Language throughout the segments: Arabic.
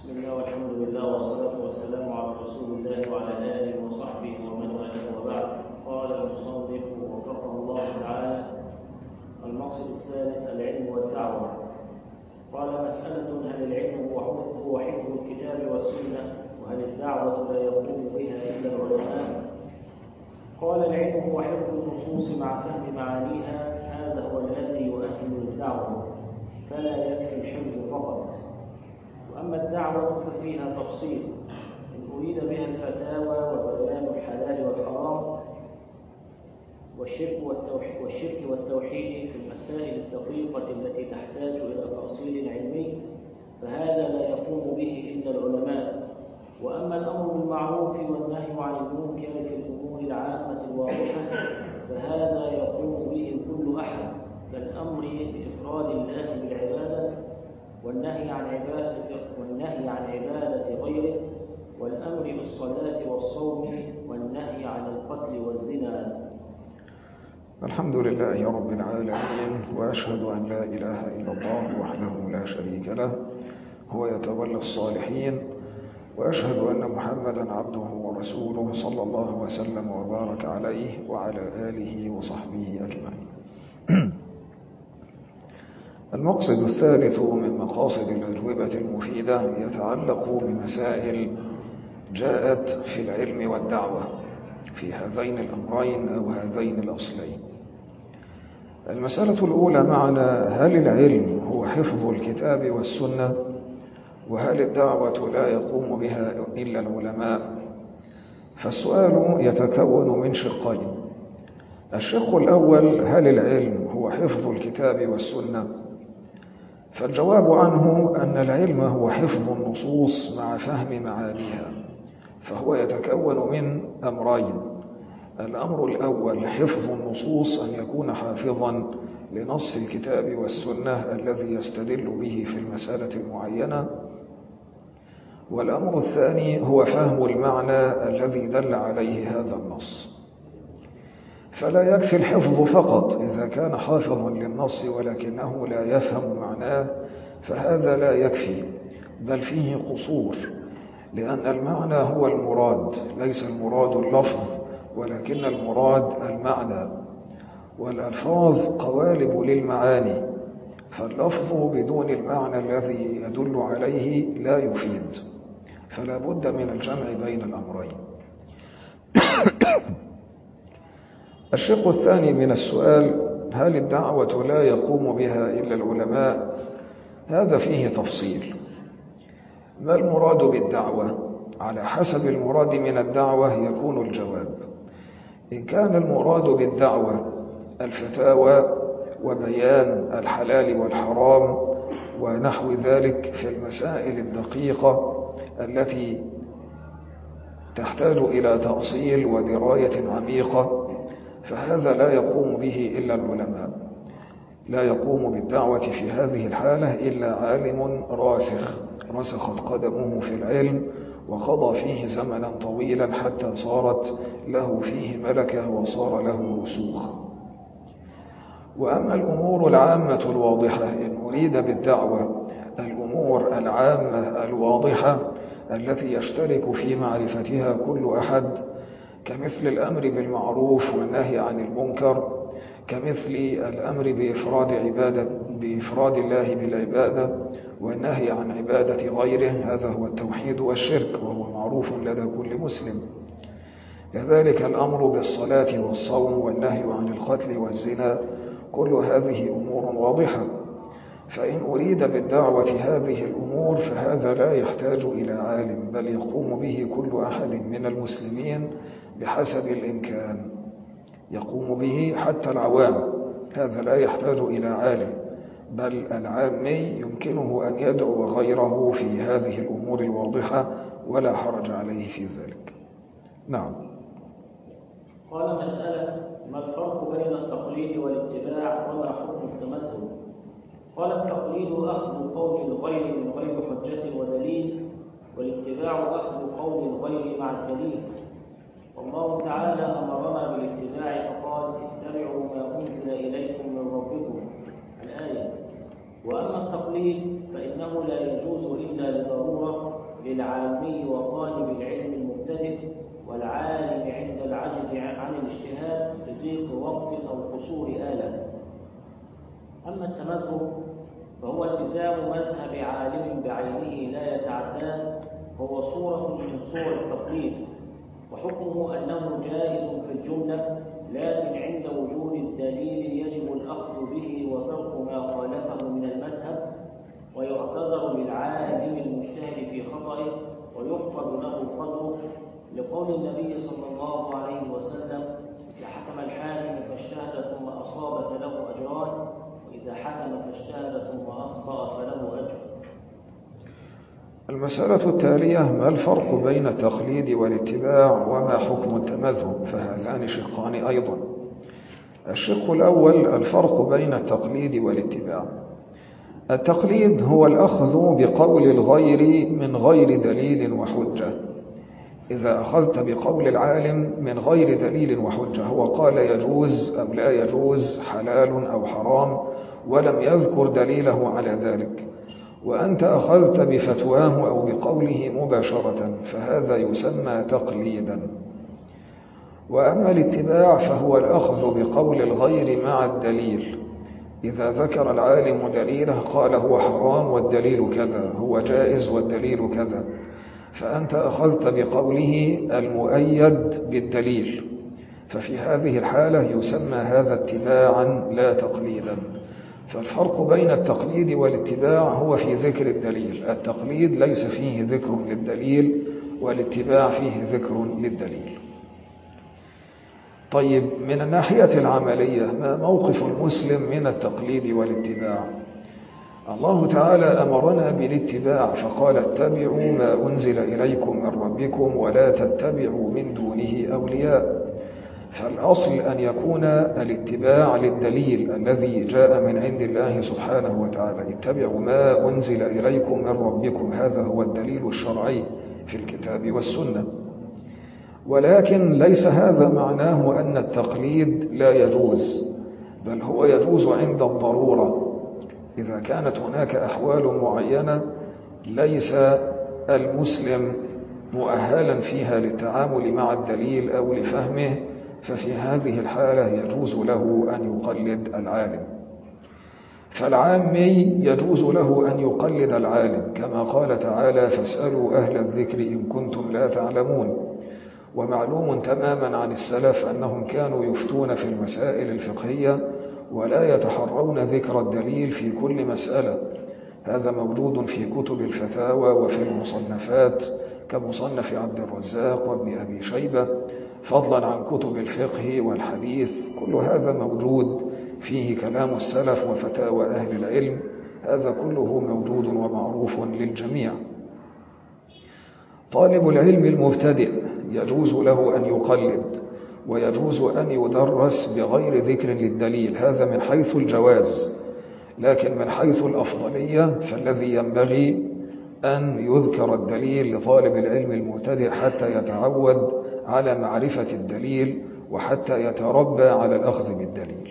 بسم الله والحمد لله والصلاة والسلام على رسول الله وعلى آله وصحبه ومن والاه وبعد. قال المصنف وفقه الله تعالى: المقصد الثالث العلم والدعوة. قال: مسألة: هل العلم هو حفظ الكتاب والسنة؟ وهل الدعوة لا يقوم بها إلا العلماء؟ قال: العلم هو حفظ النصوص مع فهم معانيها، هذا هو الذي يؤهل للدعوة، فلا يكفي الحفظ فقط. وأما الدعوة ففيها تفصيل، إن أريد بها الفتاوى وبيان الحلال والحرام والشرك والتوحيد في المسائل الدقيقة التي تحتاج إلى تأصيل علمي، فهذا لا يقوم به إلا العلماء. وأما الأمر بالمعروف والنهي عن المنكر في الأمور العامة الواضحة، فهذا يقوم به كل أحد، كالأمر بإفراد الله بالعبادة والنهي عن عبادة غيره، والأمر بالصلاة والصوم، والنهي عن القتل والزنا. الحمد لله رب العالمين، وأشهد أن لا إله إلا الله وحده لا شريك له، هو يتولى الصالحين، وأشهد أن محمدًا عبده ورسوله صلى الله وسلم وبارك عليه وعلى آله وصحبه أجمعين. المقصد الثالث من مقاصد الأجوبة المفيدة يتعلق بمسائل جاءت في العلم والدعوة في هذين الأمرين أو هذين الأصلين. المسألة الأولى معنا: هل العلم هو حفظ الكتاب والسنة؟ وهل الدعوة لا يقوم بها إلا العلماء؟ فالسؤال يتكون من شقين. الشق الأول: هل العلم هو حفظ الكتاب والسنة؟ فالجواب عنه أن العلم هو حفظ النصوص مع فهم معانيها، فهو يتكون من أمرين. الأمر الأول حفظ النصوص، أن يكون حافظا لنص الكتاب والسنة الذي يستدل به في المسألة المعينة. والأمر الثاني هو فهم المعنى الذي دل عليه هذا النص. فلا يكفي الحفظ فقط إذا كان حافظا للنص ولكنه لا يفهم معناه، فهذا لا يكفي، بل فيه قصور، لأن المعنى هو المراد، ليس المراد اللفظ ولكن المراد المعنى، والألفاظ قوالب للمعاني، فاللفظ بدون المعنى الذي يدل عليه لا يفيد، فلا بد من الجمع بين الأمرين. الشق الثاني من السؤال: هل الدعوة لا يقوم بها إلا العلماء؟ هذا فيه تفصيل. ما المراد بالدعوة؟ على حسب المراد من الدعوة يكون الجواب. إن كان المراد بالدعوة الفتاوى وبيان الحلال والحرام ونحو ذلك في المسائل الدقيقة التي تحتاج إلى تأصيل ودراية عميقة، فهذا لا يقوم به إلا العلماء. لا يقوم بالدعوة في هذه الحالة إلا عالم راسخ، رسخت قدمه في العلم وقضى فيه زمنا طويلا حتى صارت له فيه ملكة وصار له رسوخ. وأما الأمور العامة الواضحة، إن أريد بالدعوة الأمور العامة الواضحة التي يشترك في معرفتها كل أحد، كمثل الأمر بالمعروف والنهي عن المنكر، كمثل الأمر بإفراد الله بالعبادة والنهي عن عبادة غيره، هذا هو التوحيد والشرك وهو معروف لدى كل مسلم. كذلك الأمر بالصلاة والصوم والنهي عن القتل والزنا، كل هذه أمور واضحة. فإن أريد بالدعوة هذه الأمور فهذا لا يحتاج إلى عالم، بل يقوم به كل أحد من المسلمين بحسب الإمكان، يقوم به حتى العوام، هذا لا يحتاج إلى عالم، بل العامي يمكنه أن يدعو غيره في هذه الأمور الواضحة ولا حرج عليه في ذلك. نعم. قال: مسألة: ما الفرق بين التقليد والاتباع، وما حكم التمثل؟ قال: التقليد أخذ قول الغير من غير حجة ودليل، والاتباع أخذ قول الغير مع الدليل. والله تعالى أمرنا بالاتباع فقال: اتبعوا ما أنزل إليكم من ربكم، الآية. وأما التقليد فإنه لا يجوز إلا لضرورة، وقت أو قصور آلة. أما التمذهب فهو التزام مذهب عالم بعينه لا يتعداه، هو صورة من صور التقليد، وحكمه أنه جائز في الجملة، لكن عند وجود الدليل يجب الأخذ به وترك ما خالفه من المذهب، ويعتذر للعالم المجتهد في خطئه ويحفظ له قدره، لقول النبي صلى الله عليه وسلم: إذا حكم الحاكم فاجتهد ثم أصاب فله أجران، وإذا حكم فاجتهد ثم أخطأ فله أجر. المسألة التالية: ما الفرق بين التقليد والاتباع، وما حكم التمذهب؟ فهذان شقان أيضا. الشق الأول: الفرق بين التقليد والاتباع. التقليد هو الأخذ بقول الغير من غير دليل وحجة. إذا أخذت بقول العالم من غير دليل وحجة، هو قال يجوز أو لا يجوز، حلال أو حرام، ولم يذكر دليله على ذلك، وأنت أخذت بفتواه أو بقوله مباشرة، فهذا يسمى تقليدا. وأما الاتباع فهو الأخذ بقول الغير مع الدليل. إذا ذكر العالم دليله قال هو حرام والدليل كذا، هو جائز والدليل كذا، فأنت أخذت بقوله المؤيد بالدليل، ففي هذه الحالة يسمى هذا اتباعا لا تقليدا. فالفرق بين التقليد والاتباع هو في ذكر الدليل. التقليد ليس فيه ذكر للدليل، والاتباع فيه ذكر للدليل. طيب، من الناحية العملية ما موقف المسلم من التقليد والاتباع؟ الله تعالى أمرنا بالاتباع فقال: اتبعوا ما أنزل إليكم من ربكم ولا تتبعوا من دونه أولياء. فالأصل أن يكون الاتباع للدليل الذي جاء من عند الله سبحانه وتعالى. اتبعوا ما أنزل إليكم من ربكم، هذا هو الدليل الشرعي في الكتاب والسنة. ولكن ليس هذا معناه أن التقليد لا يجوز، بل هو يجوز عند الضرورة. إذا كانت هناك أحوال معينة ليس المسلم مؤهلا فيها للتعامل مع الدليل أو لفهمه، ففي هذه الحالة يجوز له أن يقلد العالم. فالعامي يجوز له أن يقلد العالم، كما قال تعالى: فاسألوا أهل الذكر إن كنتم لا تعلمون. ومعلوم تماما عن السلف أنهم كانوا يفتون في المسائل الفقهية ولا يتحرون ذكر الدليل في كل مسألة. هذا موجود في كتب الفتاوى وفي المصنفات كمصنف عبد الرزاق وابن أبي شيبة، فضلا عن كتب الفقه والحديث. كل هذا موجود فيه كلام السلف وفتاوى أهل العلم، هذا كله موجود ومعروف للجميع. طالب العلم المبتدئ يجوز له أن يقلد، ويجوز أن يدرس بغير ذكر للدليل، هذا من حيث الجواز. لكن من حيث الأفضلية فالذي ينبغي أن يذكر الدليل لطالب العلم المبتدئ حتى يتعود على معرفة الدليل وحتى يتربى على الأخذ بالدليل.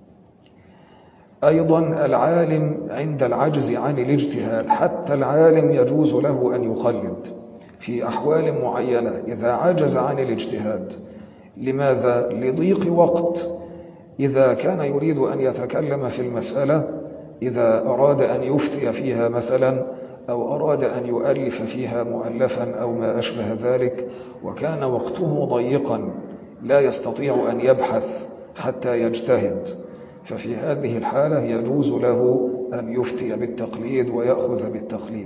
أيضا العالم عند العجز عن الاجتهاد، حتى العالم يجوز له أن يقلد في أحوال معينة إذا عجز عن الاجتهاد. لماذا؟ لضيق وقت. إذا كان يريد أن يتكلم في المسألة، إذا أراد أن يفتي فيها مثلا، أو أراد أن يؤلف فيها مؤلفا أو ما أشبه ذلك، وكان وقته ضيقا لا يستطيع أن يبحث حتى يجتهد، ففي هذه الحالة يجوز له أن يفتي بالتقليد ويأخذ بالتقليد.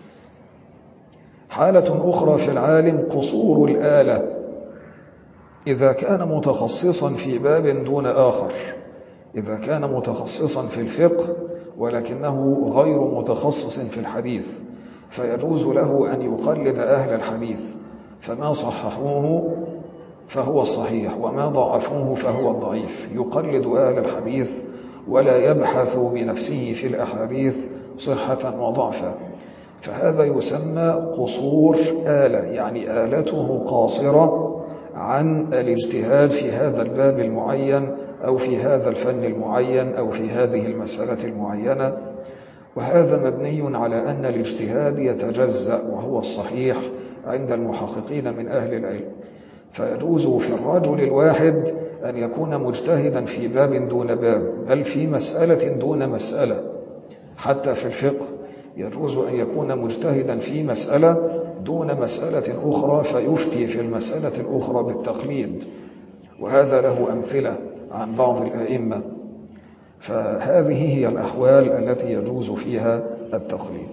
حالة أخرى في العالم قصور الآلة. إذا كان متخصصا في باب دون آخر، إذا كان متخصصا في الفقه ولكنه غير متخصص في الحديث، فيجوز له أن يقلد أهل الحديث، فما صححوه فهو الصحيح وما ضعفوه فهو الضعيف. يقلد أهل الحديث ولا يبحث بنفسه في الأحاديث صحة وضعفا، فهذا يسمى قصور آلة، يعني آلته قاصرة عن الاجتهاد في هذا الباب المعين أو في هذا الفن المعين أو في هذه المسألة المعينة. وهذا مبني على أن الاجتهاد يتجزأ، وهو الصحيح عند المحققين من أهل العلم. فيجوز في الرجل الواحد أن يكون مجتهدا في باب دون باب، بل في مسألة دون مسألة. حتى في الفقه يجوز أن يكون مجتهدا في مسألة دون مسألة أخرى فيفتي في المسألة الأخرى بالتقليد، وهذا له أمثلة عن بعض الآئمة. فهذه هي الأحوال التي يجوز فيها التقليد.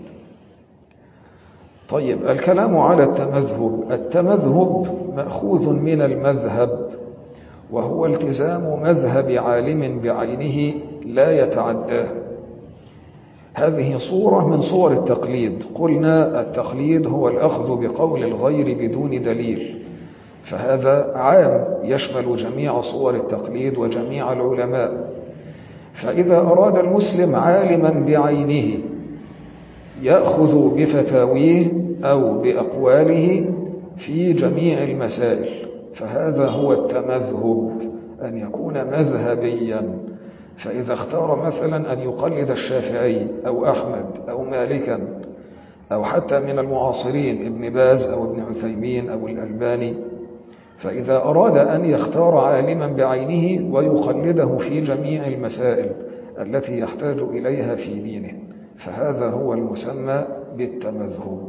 طيب، الكلام على التمذهب. التمذهب مأخوذ من المذهب، وهو التزام مذهب عالم بعينه لا يتعداه. هذه صورة من صور التقليد. قلنا التقليد هو الأخذ بقول الغير بدون دليل، فهذا عام يشمل جميع صور التقليد وجميع العلماء. فإذا أراد المسلم عالما بعينه يأخذ بفتاويه أو بأقواله في جميع المسائل، فهذا هو التمذهب، أن يكون مذهبيا. فإذا اختار مثلا أن يقلد الشافعي أو أحمد أو مالكا أو حتى من المعاصرين ابن باز أو ابن عثيمين أو الألباني، فإذا أراد أن يختار عالما بعينه ويقلده في جميع المسائل التي يحتاج إليها في دينه، فهذا هو المسمى بالتمذهب.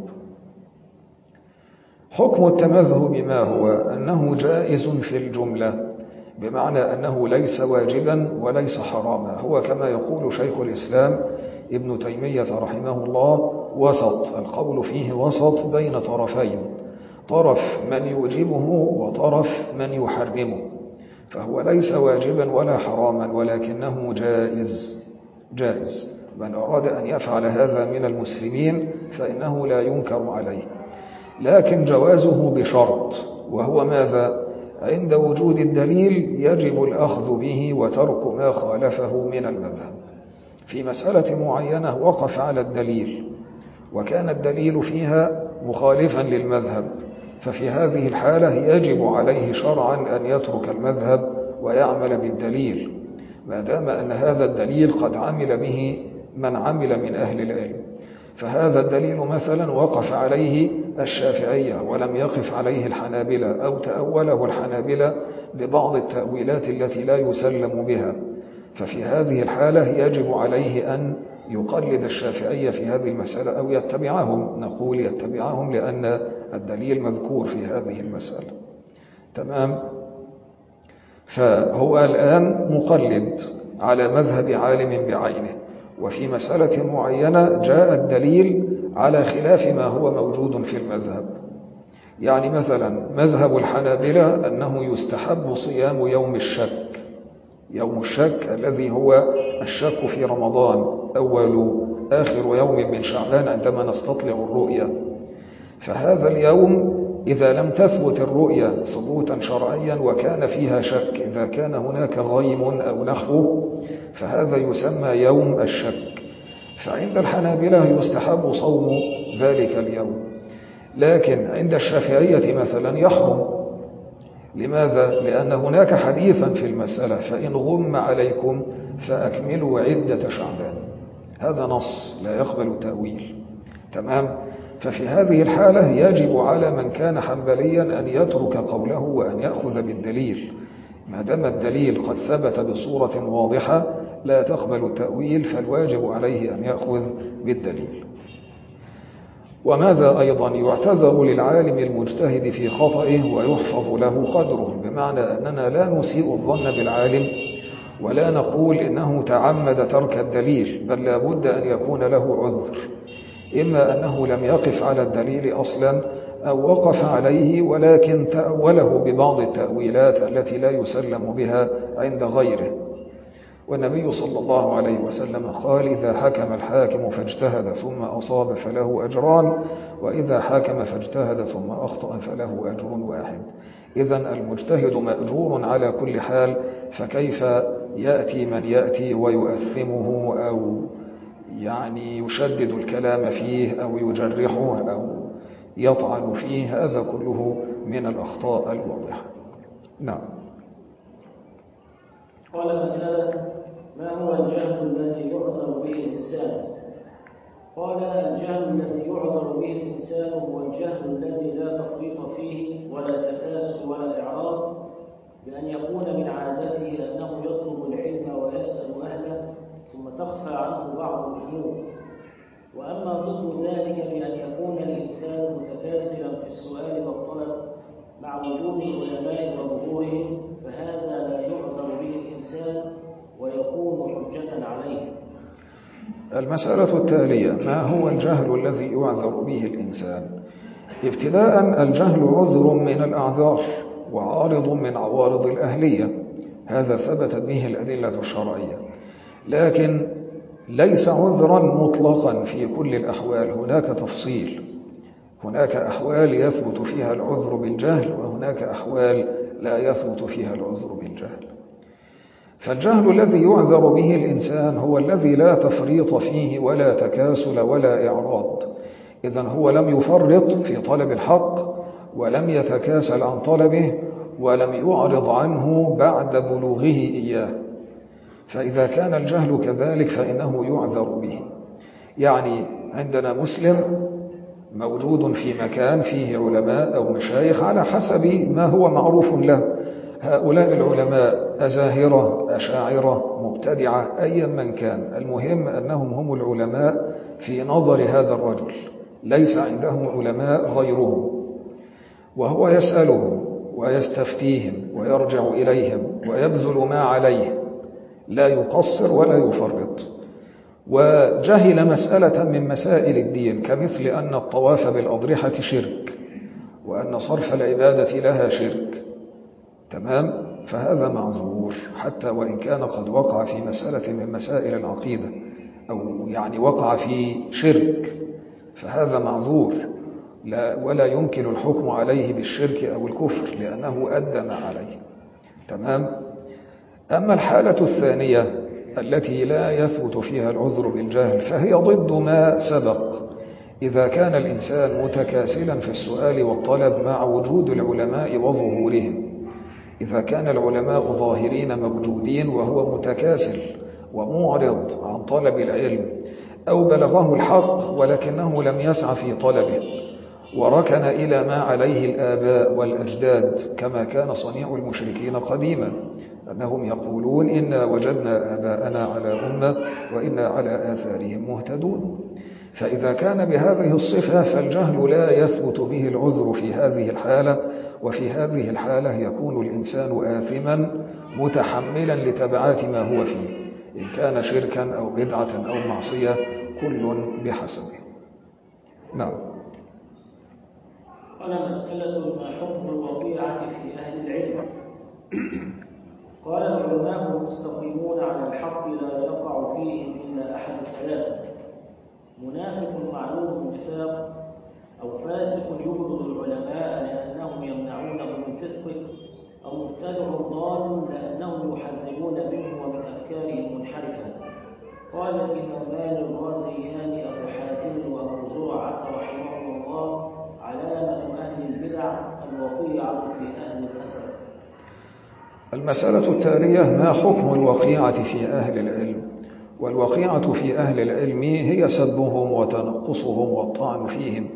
حكم التمذهب ما هو؟ أنه جائز في الجملة، بمعنى أنه ليس واجبا وليس حراما. هو كما يقول شيخ الإسلام ابن تيمية رحمه الله وسط، القول فيه وسط بين طرفين، طرف من يوجبه وطرف من يحرمه. فهو ليس واجبا ولا حراما، ولكنه جائز. من أراد أن يفعل هذا من المسلمين فإنه لا ينكر عليه، لكن جوازه بشرط، وهو ماذا؟ عند وجود الدليل يجب الأخذ به وترك ما خالفه من المذهب. في مسألة معينة وقف على الدليل وكان الدليل فيها مخالفا للمذهب، ففي هذه الحالة يجب عليه شرعا أن يترك المذهب ويعمل بالدليل، ما دام أن هذا الدليل قد عمل به من عمل من أهل العلم. فهذا الدليل مثلا وقف عليه الشافعية ولم يقف عليه الحنابلة، أو تأوله الحنابلة ببعض التأويلات التي لا يسلم بها، ففي هذه الحالة يجب عليه أن يقلد الشافعية في هذه المسألة أو يتبعهم. نقول يتبعهم لأن الدليل مذكور في هذه المسألة. تمام؟ فهو الآن مقلد على مذهب عالم بعينه، وفي مسألة معينة جاء الدليل على خلاف ما هو موجود في المذهب. يعني مثلا مذهب الحنابلة أنه يستحب صيام يوم الشك، يوم الشك الذي هو الشك في رمضان، أول آخر يوم من شعبان عندما نستطلع الرؤية. فهذا اليوم إذا لم تثبت الرؤية ثبوتا شرعيا وكان فيها شك، إذا كان هناك غيم أو نحوه، فهذا يسمى يوم الشك. فعند الحنابلة يستحب صوم ذلك اليوم، لكن عند الشافعية مثلا يحرم. لماذا؟ لأن هناك حديثا في المسألة: فإن غم عليكم فأكملوا عدة شعبان. هذا نص لا يقبل تأويل. تمام؟ ففي هذه الحالة يجب على من كان حنبليا أن يترك قوله وأن يأخذ بالدليل، ما دام الدليل قد ثبت بصورة واضحة لا تقبل التأويل، فالواجب عليه أن يأخذ بالدليل. وماذا أيضا؟ يعتذر للعالم المجتهد في خطئه ويحفظ له قدره، بمعنى أننا لا نسيء الظن بالعالم ولا نقول إنه تعمد ترك الدليل، بل لا بد أن يكون له عذر، إما أنه لم يقف على الدليل أصلا أو وقف عليه ولكن تأوله ببعض التأويلات التي لا يسلم بها عند غيره. والنبي صلى الله عليه وسلم قال: إذا حكم الحاكم فاجتهد ثم أصاب فله أجران، وإذا حكم فاجتهد ثم أخطأ فله أجر واحد. إذن المجتهد مأجور على كل حال، فكيف يأتي من يأتي ويؤثمه أو يعني يشدد الكلام فيه أو يجرحه أو يطعن فيه؟ هذا كله من الأخطاء الواضحة. نعم. قال مسألة: ما هو الجهل الذي يعذر به الإنسان؟ قال: الجهل الذي يعذر به الإنسان هو الجهل الذي لا تفريط فيه ولا تكاسل ولا إعراض، بأن يكون من عادته أنه يطلب العلم ويسأل أهله ثم تخفى عنه بعض الأمور. وأما ضد ذلك بأن يكون الإنسان متكاسلا في السؤال والطلب مع وجود العلماء وظهورهم، فهذا لا يعذر به الإنسان ويكون حجة عليه. المسألة التالية: ما هو الجهل الذي يعذر به الإنسان؟ ابتداء، الجهل عذر من الأعذار وعارض من عوارض الأهلية، هذا ثبتت به الأدلة الشرعية، لكن ليس عذرا مطلقا في كل الأحوال، هناك تفصيل، هناك أحوال يثبت فيها العذر بالجهل وهناك أحوال لا يثبت فيها العذر بالجهل. فالجهل الذي يعذر به الإنسان هو الذي لا تفريط فيه ولا تكاسل ولا إعراض، إذن هو لم يفرط في طلب الحق ولم يتكاسل عن طلبه ولم يعرض عنه بعد بلوغه إياه. فإذا كان الجهل كذلك فإنه يعذر به. يعني عندنا مسلم موجود في مكان فيه علماء أو مشايخ على حسب ما هو معروف له، هؤلاء العلماء أزاهرة، أشاعرة، مبتدعة، أيا من كان، المهم أنهم هم العلماء في نظر هذا الرجل، ليس عندهم علماء غيرهم، وهو يسألهم ويستفتيهم ويرجع إليهم ويبذل ما عليه، لا يقصر ولا يفرط. وجهل مسألة من مسائل الدين كمثل أن الطواف بالأضرحة شرك وأن صرف العبادة لها شرك، تمام؟ فهذا معذور حتى وإن كان قد وقع في مسألة من مسائل العقيدة، أو يعني وقع في شرك، فهذا معذور ولا يمكن الحكم عليه بالشرك أو الكفر لأنه أدى ما عليه، تمام؟ أما الحالة الثانية التي لا يثبت فيها العذر بالجهل فهي ضد ما سبق. إذا كان الإنسان متكاسلا في السؤال والطلب مع وجود العلماء وظهورهم، إذا كان العلماء ظاهرين موجودين وهو متكاسل ومعرض عن طلب العلم، أو بلغه الحق ولكنه لم يسعى في طلبه وركن إلى ما عليه الآباء والأجداد كما كان صنيع المشركين قديما، أنهم يقولون إنا وجدنا آباءنا على أمة وإنا على آثارهم مهتدون. فإذا كان بهذه الصفة فالجهل لا يثبت به العذر في هذه الحالة، وفي هذه الحالة يكون الإنسان آثما متحملا لتبعات ما هو فيه، إن كان شركا أو بدعة أو معصية، كل بحسبه. نعم. قال: مسألة ما حكم الوقيعة في أهل العلم؟ قال: العلماء المستقيمون على الحق لا يقع فيهم إلا أحد ثلاثة: منافق معلوم النفاق، أو فاسق يبغض العلماء لأنهم يمنعونه من فسقه، أو مبتدع ضال لأنهم يحذرون منه ومن أفكاره المنحرفة. قال الإمامان الرازيان أبو حاتم وأبو زرعة رحمهم الله: علامة أهل البدع الوقيعة في أهل الأثر. المسألة التالية: ما حكم الوقيعة في أهل العلم؟ والوقيعة في أهل العلم هي سبهم وتنقصهم والطعن فيهم.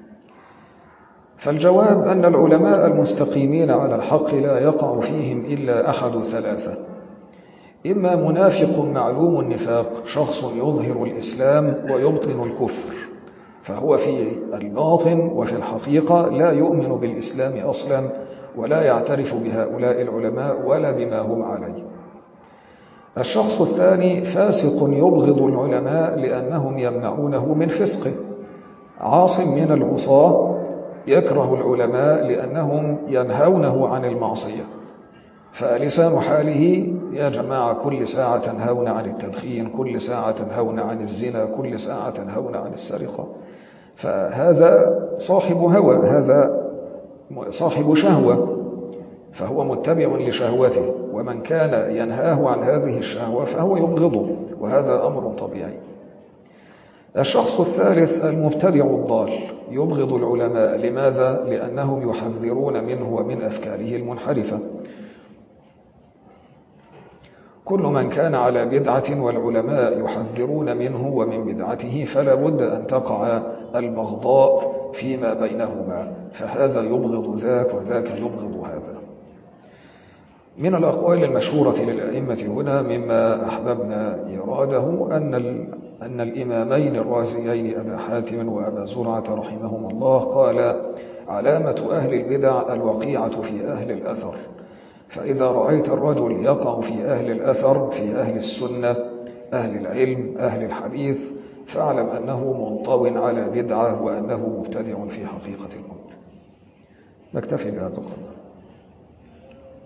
فالجواب أن العلماء المستقيمين على الحق لا يقع فيهم إلا أحد ثلاثة: إما منافق معلوم النفاق، شخص يظهر الإسلام ويبطن الكفر، فهو في الباطن وفي الحقيقة لا يؤمن بالإسلام أصلا ولا يعترف بهؤلاء العلماء ولا بما هم عليه. الشخص الثاني فاسق يبغض العلماء لأنهم يمنعونه من فسقه، عاص من العصاة يكره العلماء لأنهم ينهونه عن المعصية، فلسان حاله: يا جماعة كل ساعة تنهون عن التدخين، كل ساعة تنهون عن الزنا، كل ساعة تنهون عن السرقة. فهذا صاحب هوى، هذا صاحب شهوة، فهو متبع لشهوته، ومن كان ينهاه عن هذه الشهوة فهو يبغضه، وهذا أمر طبيعي. الشخص الثالث المبتدع الضال، يبغض العلماء. لماذا؟ لأنهم يحذرون منه ومن أفكاره المنحرفة. كل من كان على بدعة والعلماء يحذرون منه ومن بدعته فلا بد أن تقع البغضاء فيما بينهما، فهذا يبغض ذاك وذاك يبغض هذا. من الأقوال المشهورة للأئمة هنا مما أحببنا إراده أن الإمامين الرازيين أبا حاتم وأبا زرعة رحمهما الله قال: علامة أهل البدع الوقيعة في أهل الأثر، فإذا رأيت الرجل يقع في أهل الأثر، في أهل السنة، أهل العلم، أهل الحديث، فاعلم أنه منطو على بدعة وأنه مبتدع في حقيقة الأمر. نكتفي بهذا القدر.